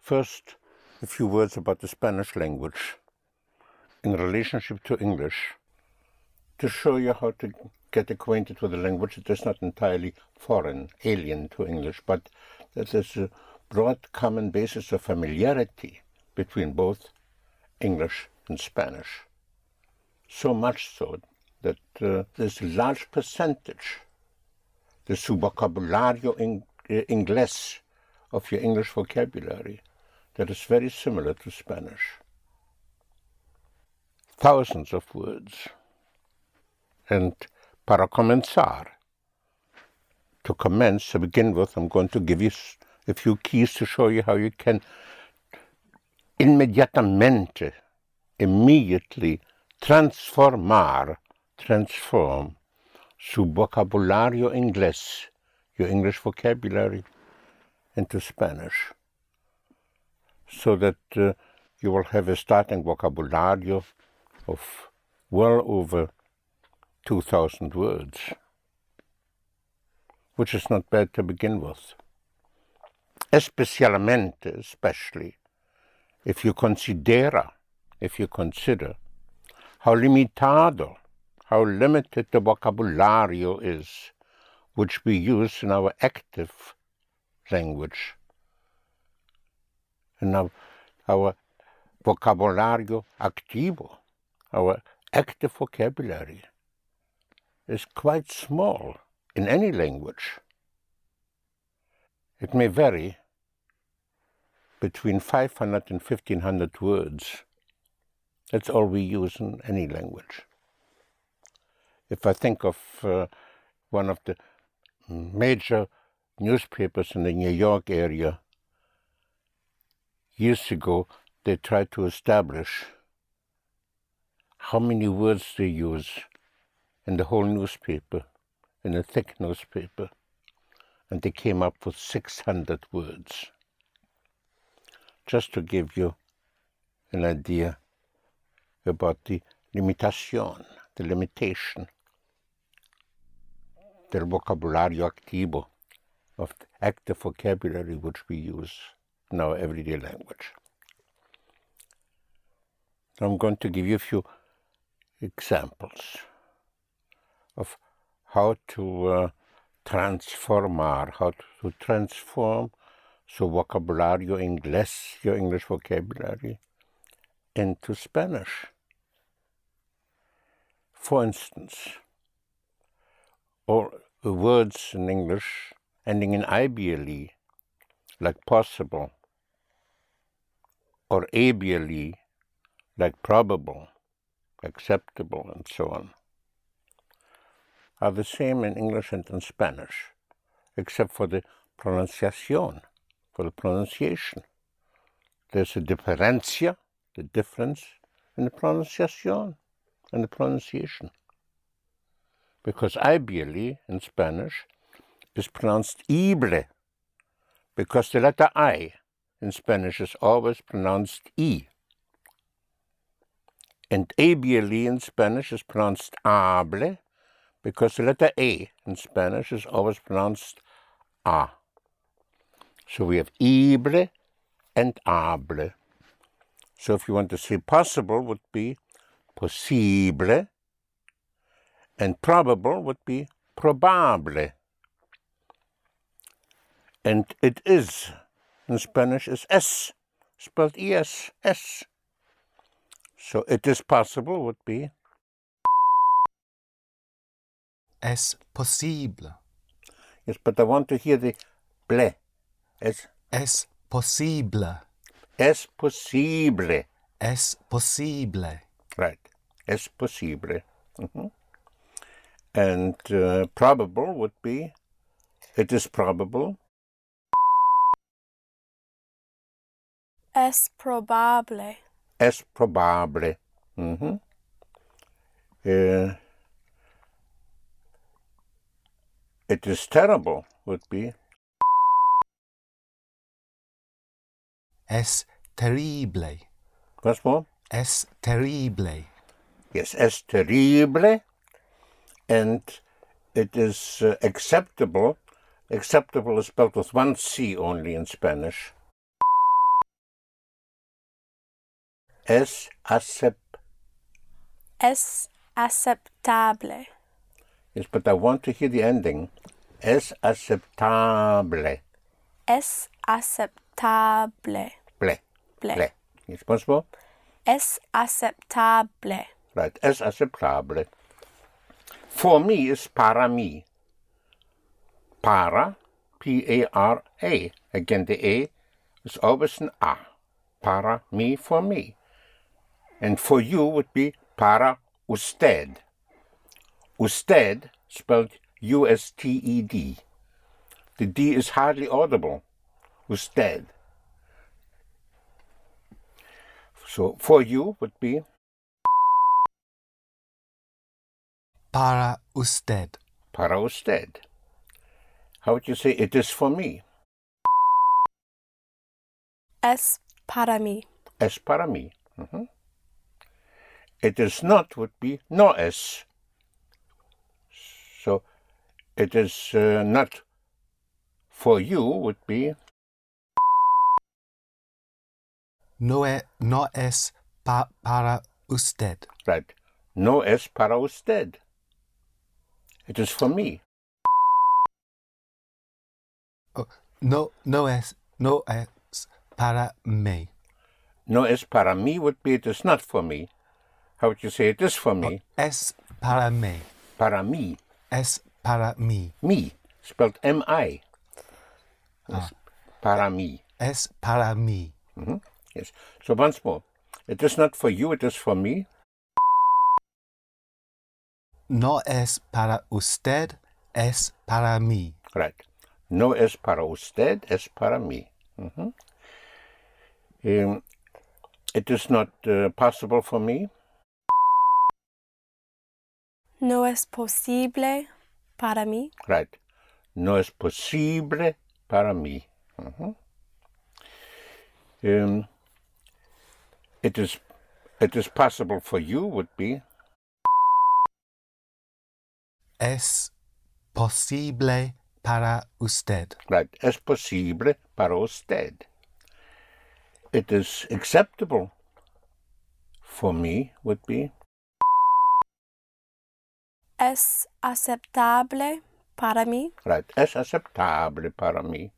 First, a few words about the Spanish language in relationship to English, to show you how to get acquainted with a language that is not entirely foreign, alien to English, but that there's a broad common basis of familiarity between both English and Spanish. So much so that there's a large percentage, the su vocabulario inglés of your English vocabulary, that is very similar to Spanish. Thousands of words. And para comenzar, to commence, to begin with, I'm going to give you a few keys to show you how you can immediately transform su vocabulario inglés, your English vocabulary, into Spanish, so that you will have a starting vocabulario of well over 2,000 words, which is not bad to begin with. Especially, if you consider how limited the vocabulario is which we use in our active language, and our vocabulario activo, our active vocabulary, is quite small in any language. It may vary between 500 and 1,500 words. That's all we use in any language. If I think of one of the major newspapers in the New York area, years ago, they tried to establish how many words they use in the whole newspaper, in a thick newspaper, and they came up with 600 words. Just to give you an idea about the limitation del vocabulario activo, of the active vocabulary which we use in our everyday language. I'm going to give you a few examples of how to transform su vocabulario inglés, your English vocabulary, into Spanish. For instance, all words in English ending in IBLE, like possible, or ABLE, like probable, acceptable, and so on, are the same in English and in Spanish, except for the pronunciation, There's a diferencia, the difference in the pronunciation and the pronunciation. Because IBLE in Spanish is pronounced ible, because the letter I in Spanish is always pronounced I. And ABLE in Spanish is pronounced able, because the letter A in Spanish is always pronounced A. So we have ible and able. So if you want to say possible, would be posible, and probable would be probable. And it is, in Spanish, is S, spelled E-S, S. So it is possible would be es posible. Yes, but I want to hear the ble. Es posible. Es posible. Es posible. Right. Es posible. And probable would be it is probable. Es probable. Es probable. It is terrible would be Es terrible. What's more? Es terrible. Yes, es terrible. And it is acceptable. Acceptable is spelled with one C only in Spanish. Es aceptable. Yes, but I want to hear the ending. Es aceptable. Es aceptable. Ble. Ble. Yes, once more. Es aceptable. Right, es aceptable. For me is para mí. Para, P-A-R-A. Again, the A is always an A. Para mí, for me. And for you would be para usted. Usted, spelled U-S-T-E-D. The D is hardly audible. Usted. So for you would be Para usted. para usted. How would you say it is for me? Es para mí. Es para mí. It is not would be no es. So it is not for you would be No es para usted. right. No es para usted. It is for me. Oh, no es para mí. No es para mí would be it is not for me. How would you say it is for me? Es para mí. Para mí. Es para mí. Me, spelled M-I. Yes. Para mí. Es para mí. Yes. So once more. It is not for you, it is for me. No es para usted, es para mí. Right. No es para usted, es para mí. It is not possible for me. No es posible para mí. Right. No es posible para mí. It is possible for you would be Es posible para usted. right. Es posible para usted. It is acceptable for me would be Es aceptable para mí. right. Es aceptable para mí.